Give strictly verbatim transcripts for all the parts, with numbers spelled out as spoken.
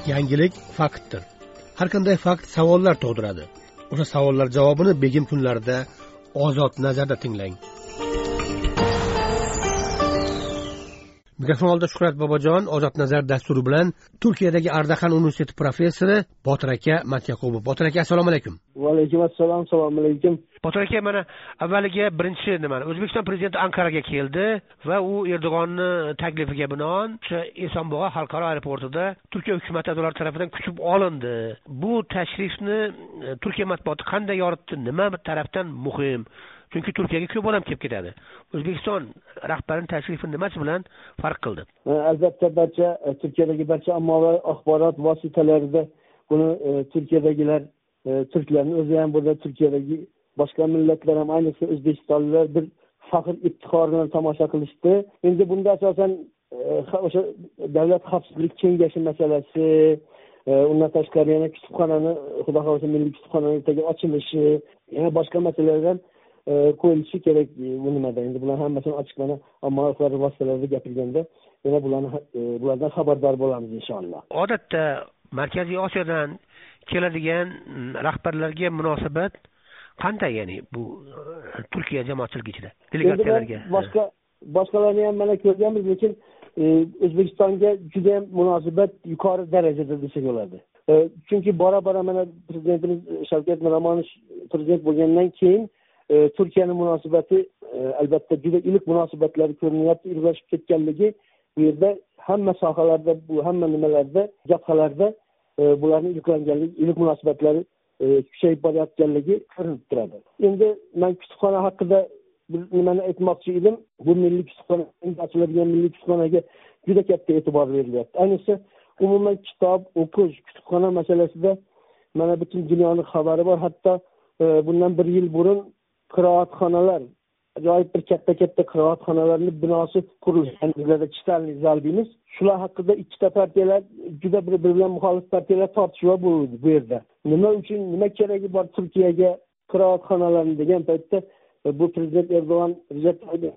Yangilik faktdir. Har qanday fakt savollar tug'diradi. O'sha savollar javobini begim kunlarida Ozod Nazarda tinglang. Mikrofon oldida Shuhrat Bobojon, Ozod Nazar dasturi bilan Turkiyadagi Ardahan universiteti professori Botir aka Matyaqubov. Botir aka, assalomu alaykum. Va alaykum assalom, assalomu alaykum. Botir aka, mana avvaliga birinchi nima, O'zbekiston prezidenti Anqaraga keldi va u Erdo'g'onni taklifiga binoan o'sha Esonbog'o xalqaro aeroportida Turkiya hukumati a'zolari tomonidan kutib olindi. Bu tashrifni Turkiya matbuoti qanday yoritdi? Nima tarafdan muhim? Chunki Turkiyaga ko'p odam kelib ketadi. O'zbekiston rahbarining tashrifi nimasi bilan farq qildi? Albatta, barcha Turkiyadagi barcha ommaviy axborot vositalarida buni Turkiyadagilar, turklarning o'zi ham burada Turkiyadagi boshqa millatlar ham, ayniqsa O'zbekistonliklar bir faxr iftixor bilan tomosha qilishdi. Endi bunda asosan o'sha davlat xavfsizlik kengashi masalasi, undan tashqari yana kutubxonani, xudo xohlasa milliy kutubxonaning ochilishi, yana boshqa masalalar qo'yilishi kerak. Bu nimada endi bular hammasini ochiqlana ommaviy axborot vositalarida gapirganda yana bularni bulardan xabardor bo'lamiz inshaalloh. Odatda Markaziy Osiyodan keladigan rahbarlarga munosabat qanday, ya'ni bu Turkiya jamoatchiligi ichida delegatsiyalarga? Boshqa boshqalarni ham mana ko'rganmiz, lekin O'zbekistonga juda ham munosabat yuqori darajada desak bo'ladi. Chunki bora-bora mana prezidentimiz Shavkat Miromonovich prezident bo'lgandan keyin Turkiyaning munosabati albatta juda iliq munosabatlari ko'rinyapti, iliqlashib ketganligi bu yerda hamma sohalarda, bu hamma nimalarda, jabhalarda bularning iliqlanganligi, iliq munosabatlari kuchayib borayotganligi ko'rinib turadi. Endi men kutubxona haqida bir nimani aytmoqchi edim. Bu milliy kutubxona, ochiladigan milliy kutubxonaga juda katta e'tibor berilyapti. Ayniqsa umuman kitob o'qish, kutubxona masalasida mana butun dunyoning xabari bor. Hatto bundan bir yil burun qiroatxonalar, ajoyib bir katta-katta qiroatxonalarning binosi qurilgan. Bizlarda chitalni zal deymiz. Shular haqida ikkita partiyalar, juda bir-biri bilan muxolif partiyalar tortishuv bo'ldi bu yerda. Nima uchun, nima keragi bor Turkiyaga qiroatxonalarni degan paytda bu prezident Erdo'g'on Recep Tayyip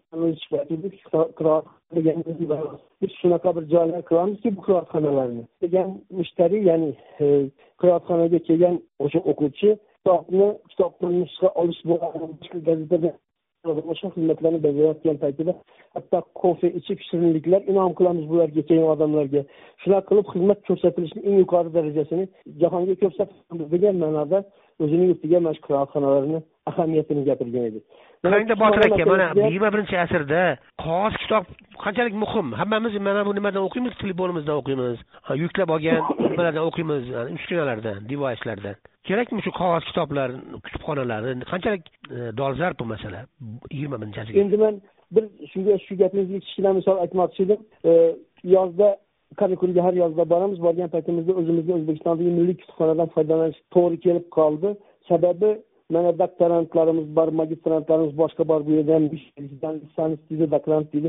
Erdo'g'on biz shunaqa bir joylar qilamizki, bu qiroatxonalarni degan mushtari, ya'ni qiroatxonaga kelgan o'sha o'quvchi kitobni kitobni nusxa olish bo'lgan gazetada o'sha xizmatlarni bajarayotgan paytida hatto kofe ichib shirinliklar inom qilamiz bularga, kelgan odamlarga. Shular qilib xizmat ko'rsatilishning eng yuqori darajasini jahonga ko'rsatamiz degan ma'noda o'zining yurtiga mana shu qiroatxonalarni ahamiyatini gapirgan edi. Qanday Botir aka, mana yigirma birinchi asrda qog'oz kitob qanchalik muhim? Hammamiz mana bu nimadan o'qiymiz? Telefonimizdan o'qiymiz, yuklab olgan nimalardan o'qiymiz, uskunalardan, device'lardan. Kerakmi shu qog'oz kitoblar, kutubxonalar? Qanchalik dolzarb bu masala yigirma birinchi asrga? Endi men bir shunga shu gapingizga kichkina misol aytmoqchi edim. Yozda Karakulga har yozda boramiz. Borgan paytimizda o'zimizga O'zbekistondagi milliy kutubxonadan foydalanish to'g'ri kelib qoldi. Sababi mana doktorantlarimiz bor, magistrantlarimiz boshqa bor, bu yerda ham lisans deydi, doktorant deydi.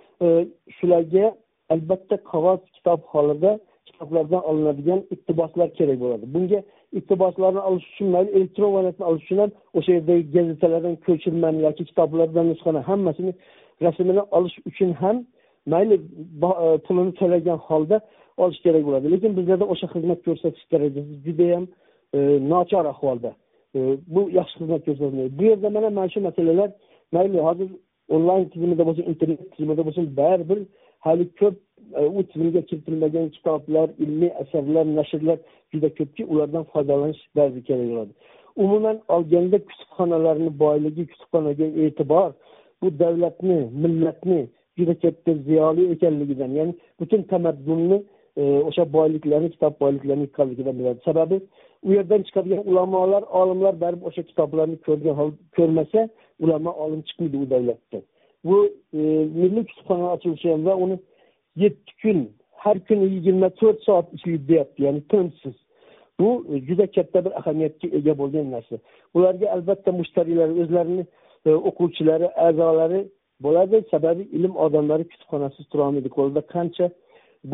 Shularga albatta qog'oz kitob holida kitoblardan olinadigan iqtiboslar kerak bo'ladi. Bunga iqtiboslarni olish uchun, mayli elektron variantni olish uchun ham o'sha yerdagi gazetalardan ko'chirmani yoki kitoblardan nusxani hammasini rasmini olish uchun ham mayli pulini to'lagan holda olish kerak bo'ladi. Lekin bizlarda o'sha xizmat ko'rsatish darajasi juda ham nochor ahvolda. Bu yaxshi xizmat ko'rsatmaydi. Bu yerda mana mana shu masalalar mayli hozir onlayn tizimida bo'lsin, internet tizimida bo'lsin, baribir hali ko'p u tizimga kiritilmagan kitoblar, ilmiy asarlar, nashrlar juda ko'pki, ulardan foydalanish baribir kerak bo'ladi. Umuman olganda kutubxonalarning boyligi, kutubxonaga e'tibor bu davlatni, millatni juda katta ziyoli ekanligidan, ya'ni butun tamaddunni o'sha boyliklarni, kitob boyliklarini ekanligidan biladi. Sababi u yerdan chiqadigan ulamolar, olimlar baribir o'sha kitoblarni ko'rgan hol ko'rmasa, ulamo olim chiqmaydi u davlatdan. Bu milliy kutubxona ochilishi ham va uni yetti kun, har kuni yigirma to'rt soat ishlaydi deyapti, ya'ni tinimsiz. Bu juda katta bir ahamiyatga ega bo'lgan narsa. Ularga albatta mushtariylar, o'zlarini o'quvchilari, a'zolari bo'ladi. Sababi ilm odamlari kutubxonasiz tura olmaydi. Qo'lida qancha bu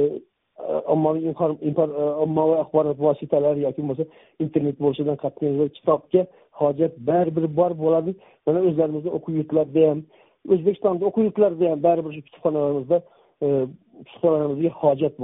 ommaviy ommaviy axborot vositalari yoki bo'lmasa internet bo'lishidan qat'iy nazar kitobga hojat baribir bor bo'ladi. Mana o'zlarimizda o'quv yurtlarida ham, O'zbekistonda o'quv yurtlarida ham baribir shu kutubxonalarimizda kutubxonalarimizga hojat bor.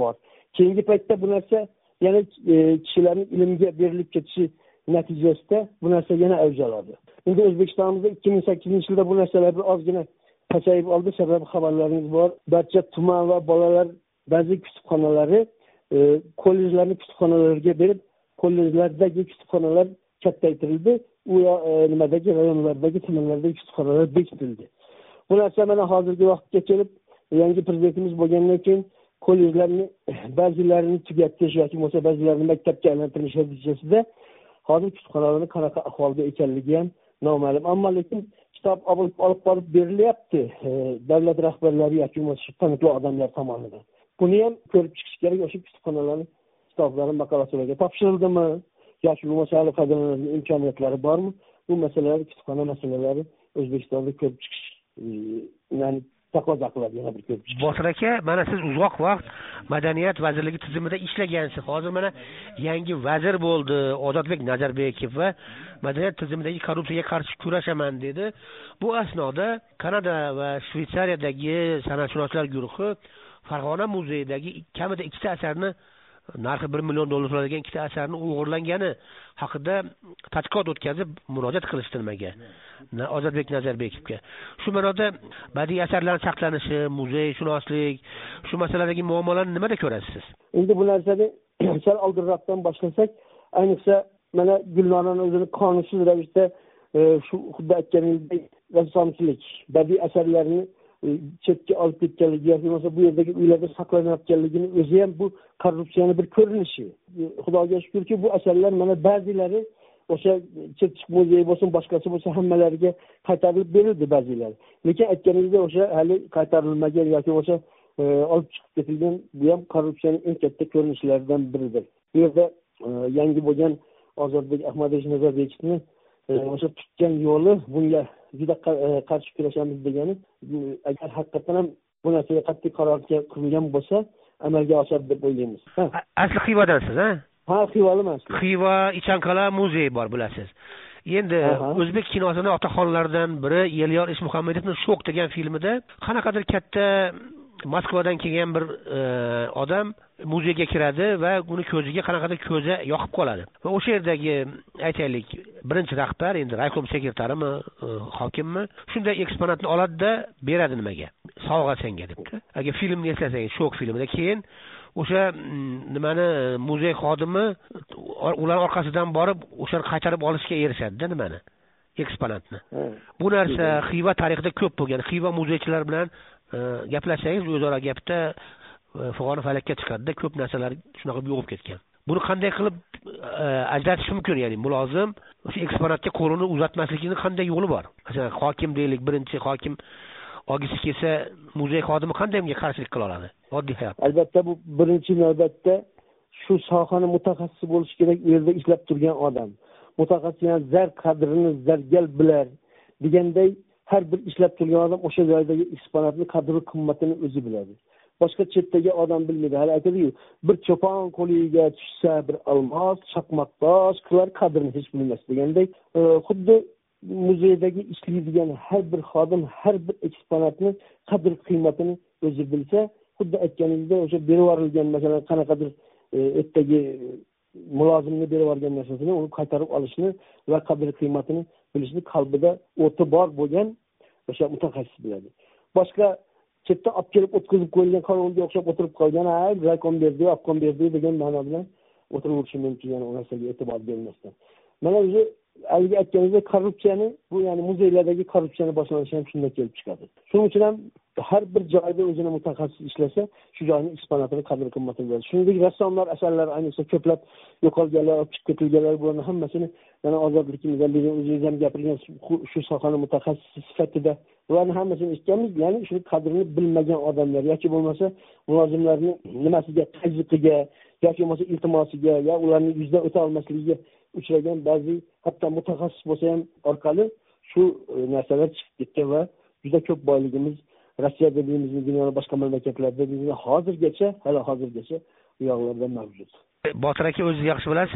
keyingi paytda bu narsa yana e, kishilarning ilmga berilib ketishi natijasida bu narsa yana avj oladi. Endi O'zbekistonimizda ikki ming sakkizinchi yilda bu narsalar bir ozgina pasayib oldi. Sababi xabarlarimiz bor. Barcha tuman va bolalar ba'zi kutubxonalari e, kollejlarni kutubxonalarga berib, kollejlardagi kutubxonalar kattaytirildi. U e, nimadagi rayonlardagi tumanlardagi kutubxonalar bekitildi. Bu narsa mana hozirgi vaqtga kelib, yangi prezidentimiz bo'lgandan keyin kollejlarni ba'zilarini tugatish yoki bo'lsa ba'zilarini maktabga aylantirish natijasida hozir kutubxonalarning qanaqa ahvolda ekanligi ham noma'lum. Ammo lekin kitob olib olib borib berilyapti e, davlat rahbarlari yoki bo'lsa taniqli odamlar tomonidan. Buni ham ko'rib chiqish kerak. O'sha kutubxonalarning kitoblari makalalarga topshirildimi yoki bo'lmasa hali foydalanadigan imkoniyatlari bormi? Bu masalalar, kutubxona masalalari O'zbekistonda ko'rib chiqish e, ya'ni taqozo qiladi yana bir ko'p. Botir aka, mana siz uzoq vaqt madaniyat vazirligi tizimida ishlagansiz. Hozir mana yangi vazir bo'ldi, Ozodbek Nazarbekov, va madaniyat tizimidagi korrupsiyaga qarshi kurashaman dedi. Bu asnoda Kanada va Shveysariyadagi san'atshunoslar guruhi Farg'ona muzeyidagi kamida ikkita asarni, narxi bir million dollar bo'ladigan ikkita asarni o'g'irlangani haqida tadqiqot o'tkazib murojaat qilishdi nimaga? Ozodbek Nazarbekovga. Shu ma'noda badiiy asarlarning saqlanishi, muzeyshunoslik, shu masaladagi muammolarni nimada ko'rasiz? Endi bu narsani sal oldinroqdan boshlasak, ayniqsa mana Gulnoraning o'zini qonunsiz ravishda e, shu xuddi aytganingdek rassomchilik, badiiy asarlarni chetga olib ketganligi yoki bo'lmasa bu yerdagi uylarda saqlanayotganligini o'zi ham bu korrupsiyani bir ko'rinishi. Xudoga shukrki, bu asarlar mana ba'zilari o'sha Chirchiq muzeyi bo'lsin, boshqasi bo'lsa hammalariga qaytarilib berildi ba'zilari. Lekin aytganingizda o'sha hali qaytarilmagan yoki bo'lsa e, olib chiqib ketilgan, bu ham korrupsiyaning eng katta ko'rinishlaridan biridir. Bu yerda e, yangi bo'lgan Ozodbek Ahmadovich Nazarbekovni e, o'sha tutgan yo'li bunga juda qarshi kurashamiz degani, agar haqiqatan ham bu narsaga qat'iy qaror qilingan bo'lsa amalga oshadi deb o'ylaymiz. Asli Xivadansiz, ha? Ha, Xivaliman. Xiva Ichanqal'a muzeyi bor, bilasiz. Endi o'zbek kinosining otaxonlaridan biri Elyor Ishmuhammadovning Sho'x degan filmida qanaqadir katta Moskvadan kelgan bir e, odam muzeyga kiradi va uni ko'ziga qanaqadir ko'za yoqib qoladi. Va o'sha yerdagi, aytaylik, birinchi rahbar, endi raykom sekretarimi, e, hokimmi, shunday eksponatni oladi-da beradi nimaga? Sovg'a senga debdi. Agar filmni eslasangiz, Sho'x filmida keyin o'sha nimani muzey xodimi ular orqasidan borib o'shani qaytarib olishga erishadi-da nimani? Eksponatni. Bu narsa Xiva tarixida ko'p bo'lgan. Xiva muzeychilar bilan gaplashsangiz o'zaro gapda fig'oni falakka chiqadi-da, ko'p narsalar shunaqa yo'qib ketgan. Buni qanday qilib ajratish mumkin, ya'ni mulozim o'sha eksponatga qo'lini uzatmasligining qanday yo'li bor? Masalan, hokim deylik, birinchi hokim olgisi kelsa, muzey xodimi qanday unga qarshilik qila oladi? Oddiy hayot. Albatta bu birinchi navbatda shu sohani mutaxassisi bo'lishi kerak, u yerda ishlab turgan odam. Mutaxassis yani zar qadrini zargal bilar deganday, har bir ishlab turgan odam o'sha joydagi eksponatning qadri qimmatini o'zi biladi. Boshqa chetdagi odam bilmaydi. Hali aytadi-ku, bir cho'pon qo'liga tushsa bir olmos, chaqmoqtosh qilar, qadrini hech bilmas deganday, xuddi muzeydagi ishlaydigan har bir xodim har bir eksponatni qadr qiymatini o'zi bilsa, xuddi aytganingizda o'sha berib yuborilgan, masalan, qanaqadir ertaga mulozimni berib yuborgan narsasini uni qaytarib olishni va qadr qiymatini bilishni qalbida o'ti bor bo'lgan o'sha mutaxassis biladi. Boshqa chetda olib kelib o'tkazib qo'yilgan qonunga o'xshab o'tirib qolgan, "Ay, raykom berdi, obkom berdi" degan ma'noda o'tirib o'tishi mumkin, ya'ni u narsaga e'tibor bermasdan. Mana o'zi haligi aytganingizda korrupsiyani, bu ya'ni muzeylardagi korrupsiyani boshlanishi ham shundan kelib chiqadi. Shuning uchun ham har bir joyda o'zini mutaxassis ishlasa, shu joyning eksponatini qadr qimmatini biladi. Shuningdek, rassomlar asarlari ayniqsa ko'plab yo'qolganlar, olib chiqib ketilganlar, bularni hammasini yana ozodligimizdan beri o'zingiz ham gapirgan shu sohani mutaxassisi sifatida ularni hammasini eshitganmiz. Ya'ni shu qadrini bilmagan odamlar yoki bo'lmasa mulozimlarning nimasiga, tazyiqiga yoki bo'lmasa iltimosiga, ya ularning yuzdan o'ta olmasligiga uchragan ba'zi hatto mutaxassis bo'lsa ham orqali shu narsalar chiqib ketgan va juda ko'p boyligimiz Rossiyada deymiz, dunyoning boshqa mamlakatlarda deymiz, hozirgacha, hali hozirgacha u yoqlarda mavjud. Botir aka, o'zingiz yaxshi bilasiz,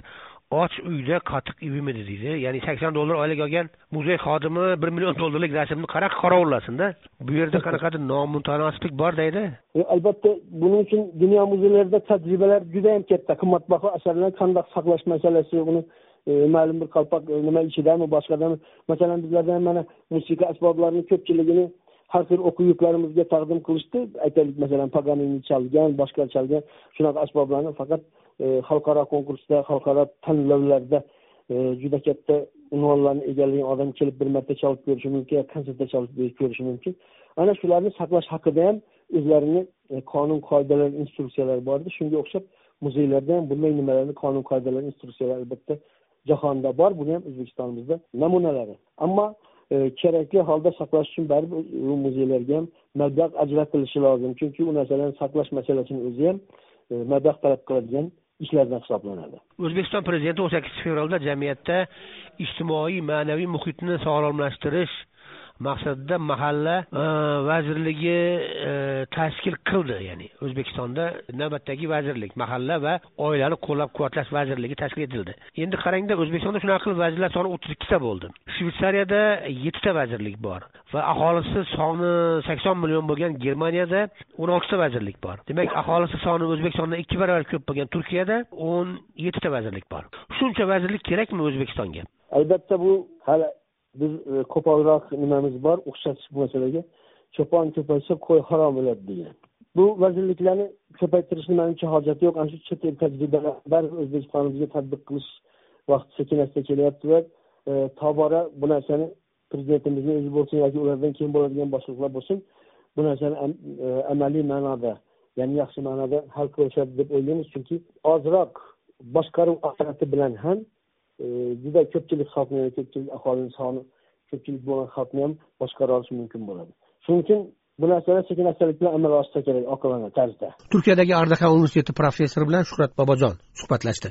och uyda qatiq ivimidi deydi. Ya'ni sakson dollar oylik olgan muzey xodimi bir million dollarlik rasmni qaraq qaraverlasin-da. Bu yerda qanaqadir nomutanosiblik bor deydi. E, albatta buning uchun dunyo muzeylarida tajribalar juda ham katta. Qimmatbaho asarlarni qanday saqlash masalasi, uni e, ma'lum bir qalpoq e, nima ichidami, boshqadami. Masalan, bizlarda mana musiqa asboblarining ko'pchiligini har xil o'quv yuklarimizga taqdim qilishdi. Aytaylik, masalan, Paganini chalgan, boshqa chalgan shunaqa asboblarni faqat e, xalqaro konkursda, xalqaro tanlovlarda e, juda katta unvonlarni egallagan odam kelib bir marta chalib ko'rishi mumkin, konsertda chalib ko'rishi mumkin. Ana shularni saqlash haqida ham o'zlarini e, qonun qoidalar, instruksiyalar bordi. Shunga o'xshab muzeylarda ham bunday nimalarni qonun qoidalar, instruksiyalar albatta jahonda bor. Buni ham O'zbekistonimizda namunalari. Ammo e, kerakli holda saqlash uchun baribir bu muzeylarga ham mablag' ajratilishi lozim. Chunki u narsalarni saqlash masalasini o'zi ham e, mablag' talab qiladigan ishlardan hisoblanadi. O'zbekiston prezidenti o'n sakkizinchi fevralda jamiyatda ijtimoiy, ma'naviy muhitni sog'lomlashtirish maqsadida mahalla vazirligi tashkil qildi. Ya'ni O'zbekistonda navbatdagi vazirlik mahalla va oilani qo'llab-quvvatlash vazirligi tashkil etildi. Endi qarangda, O'zbekistonda shunaqa qilib vazirlar soni o'ttiz ikkita bo'ldi. Shveysariyada yettita vazirlik bor va aholisi soni sakson million bo'lgan Germaniyada o'n oltita vazirlik bor. Demak, aholisi soni O'zbekistondan ikki barobar ko'p bo'lgan Turkiyada o'n yettita vazirlik bor. Shuncha vazirlik kerakmi O'zbekistonga? Albatta bu hali biz e, ko'proq nimamiz bor, o'xshatish bu masalaga. Cho'pon ko'paysa qo'y harom bo'ladi degan. Bu vazirliklarni ko'paytirishni menimcha hojati yo'q. Ana shu chet el tajribalar O'zbekistonimizga tatbiq qilish vaqti sekin-asta kelyapti va e, tobora bu narsani prezidentimizning o'zi bo'lsin yoki ulardan keyin bo'ladigan boshliqlar bo'lsin, bu narsani am, e, amaliy ma'noda, ya'ni yaxshi ma'noda hal qilishadi deb o'ylaymiz. Chunki ozroq boshqaruv apparati bilan ham E, juda ko'pchilik xalqni, ko'pchilik aholining soni ko'pchilik bo'lgan xalqni ham boshqara olish mumkin bo'ladi. Shuning uchun bu narsalar sekin-astalik bilan amalga oshsa kerak, oqilona tarzda. Turkiyadagi Ardahan universiteti professori bilan Shuhrat Bobojon suhbatlashdi.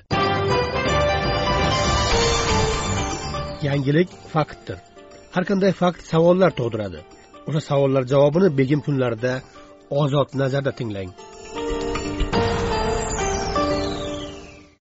Yangilik faktdir. Har qanday fakt savollar tug'diradi. O'sha savollar javobini Begim kunlarida Ozod nazarda tinglang.